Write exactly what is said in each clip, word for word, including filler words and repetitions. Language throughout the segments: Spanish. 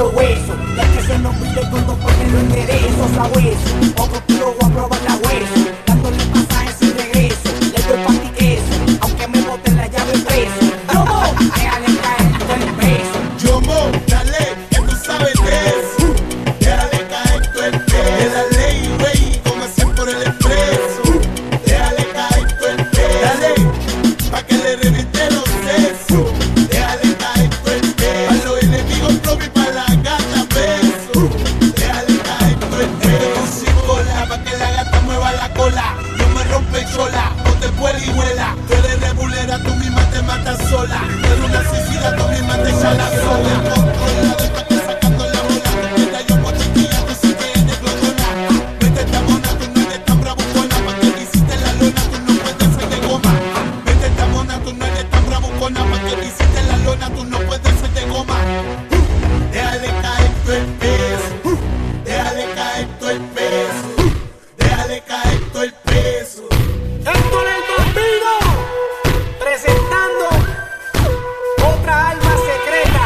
los huesos. Ya que se nos pide con dos porque no enderezo sabueso. Otro tiro voy a probar la hueso, dándole pasaje sin regreso. Le doy pa' ti queso, aunque me boten la llave preso. Yomo, déjale caer todo el peso. Yomo, dale, que tú sabes de eso. Déjale caer todo el peso. De la ley, güey, como cien por el expreso. Déjale caer todo el peso. Dale, pa' que le reviente los sesos. Déjale caer todo el peso. Pa' los enemigos propios y pa' la gata beso. Déjale caer todo el peso. Sin cola, pa' que la gata mueva la cola. No me rompe chola, no te vuela y vuela. Tú eres rebulera, tú misma te matas sola. Tú eres una suicida, tú misma te echas la sola. Controla de pa' que sacando la bola. Tú quieras yo por chiquilla, tú sí que eres glotona. Vete esta mona, tú no eres tan bravucona. Pa' que te hiciste la lona, tú no puedes ser de goma. Vete esta mona, tú no eres tan bravucona. Pa' que te hiciste la lona, tú no puedes ser de goma. Déjale caer todo el peso. Déjale caer todo el peso. Déjale caer todo el peso. Héctor el Bambino, presentando otra alma secreta.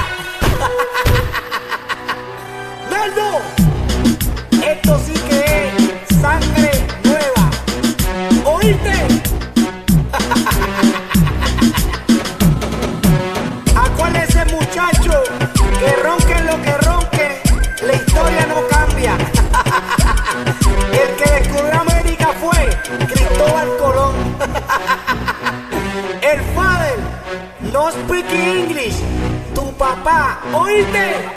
Nerdo, esto sí que es sangre nueva. ¿Oíste? Acuérdese, muchacho, que ronquen lo que ronquen, la historia no cambia. El que descubrió América fue Cristóbal Colón. El father no speak English. Tu papá, ¿oíste?